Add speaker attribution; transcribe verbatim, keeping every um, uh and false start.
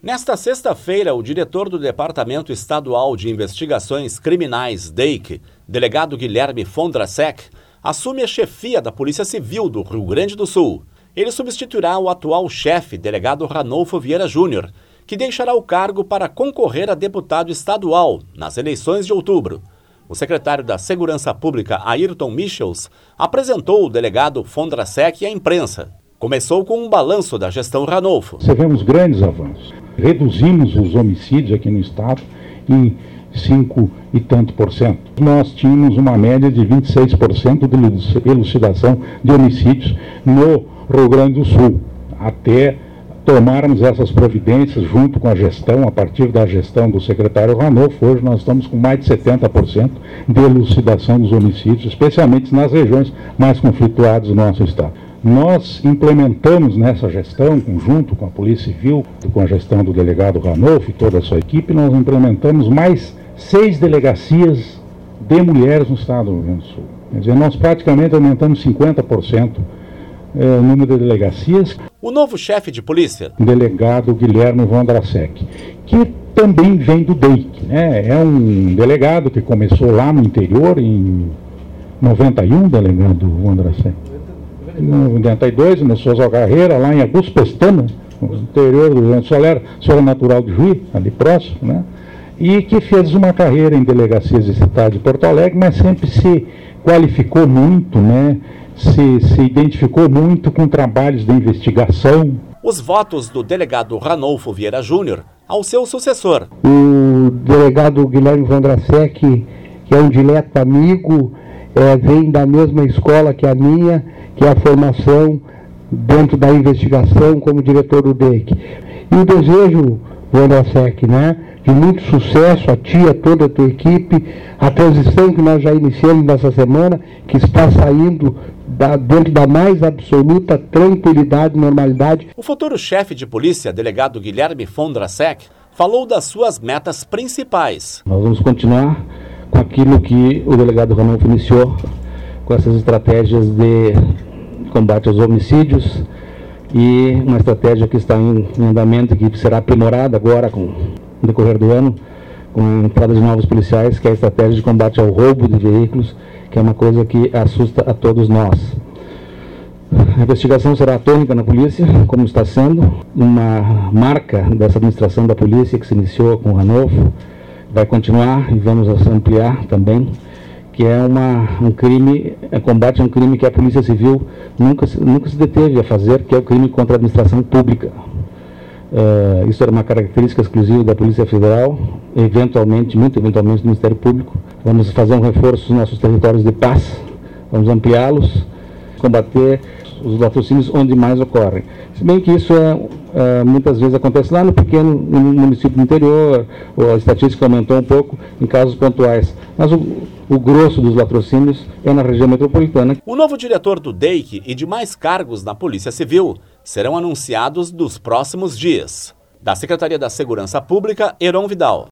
Speaker 1: Nesta sexta-feira, o diretor do Departamento Estadual de Investigações Criminais, D E I C, delegado Guilherme Fondrasek, assume a chefia da Polícia Civil do Rio Grande do Sul. Ele substituirá o atual chefe, delegado Ranolfo Vieira Júnior, que deixará o cargo para concorrer a deputado estadual nas eleições de outubro. O secretário da Segurança Pública, Ayrton Michels, apresentou o delegado Fondrasek à imprensa. Começou com um balanço da gestão Ranolfo.
Speaker 2: Tivemos grandes avanços. Reduzimos os homicídios aqui no estado em cinco e tanto por cento. Nós tínhamos uma média de vinte e seis por cento de elucidação de homicídios no Rio Grande do Sul. Até tomarmos essas providências junto com a gestão, a partir da gestão do secretário Ranolfo, hoje nós estamos com mais de setenta por cento de elucidação dos homicídios, especialmente nas regiões mais conflituadas do nosso estado. Nós implementamos nessa gestão, junto com a Polícia Civil, com a gestão do delegado Ranolfo e toda a sua equipe, nós implementamos mais seis delegacias de mulheres no estado do Rio Grande do Sul. Quer dizer, nós praticamente aumentamos cinquenta por cento é, o número de delegacias.
Speaker 1: O novo chefe de polícia,
Speaker 2: o delegado Guilherme Fondrasek, que também vem do D E I C, né? É um delegado que começou lá no interior, em noventa e um, delegado Fondrasek. Em noventa e dois, começou a sua carreira lá em Augusto Pestana, no interior do Rio Grande do Sul, era, era natural de Juí, ali próximo, né? E que fez uma carreira em delegacias de cidade de Porto Alegre, mas sempre se qualificou muito, né? Se, se identificou muito com trabalhos de investigação.
Speaker 1: Os votos do delegado Ranolfo Vieira Júnior ao seu sucessor.
Speaker 3: O delegado Guilherme Fondrasek, que é um dileto amigo, é, vem da mesma escola que a minha, que é a formação dentro da investigação como diretor do D E I C. E o desejo, Fondrasek, né, de muito sucesso a ti, a toda a tua equipe, a transição que nós já iniciamos nessa semana, que está saindo da, dentro da mais absoluta tranquilidade e normalidade.
Speaker 1: O futuro chefe de polícia, delegado Guilherme Fondrasek, falou das suas metas principais.
Speaker 4: Nós vamos continuar com aquilo que o delegado Ranolfo iniciou, com essas estratégias de combate aos homicídios e uma estratégia que está em andamento e que será aprimorada agora com o decorrer do ano, com a entrada de novos policiais, que é a estratégia de combate ao roubo de veículos, que é uma coisa que assusta a todos nós. A investigação será tônica na polícia, como está sendo, uma marca dessa administração da polícia que se iniciou com o Ranolfo, vai continuar e vamos ampliar também, que é uma, um crime, é combate a um crime que a Polícia Civil nunca, nunca se deteve a fazer, que é o crime contra a administração pública. Uh, isso era uma característica exclusiva da Polícia Federal, eventualmente, muito eventualmente do Ministério Público. Vamos fazer um reforço nos nossos territórios de paz, vamos ampliá-los, combater os latrocínios onde mais ocorrem. Se bem que isso é, é, muitas vezes acontece lá no pequeno no município do interior, ou a estatística aumentou um pouco em casos pontuais. Mas o, o grosso dos latrocínios é na região metropolitana.
Speaker 1: O novo diretor do D E I C e demais cargos na Polícia Civil serão anunciados nos próximos dias. Da Secretaria da Segurança Pública, Heron Vidal.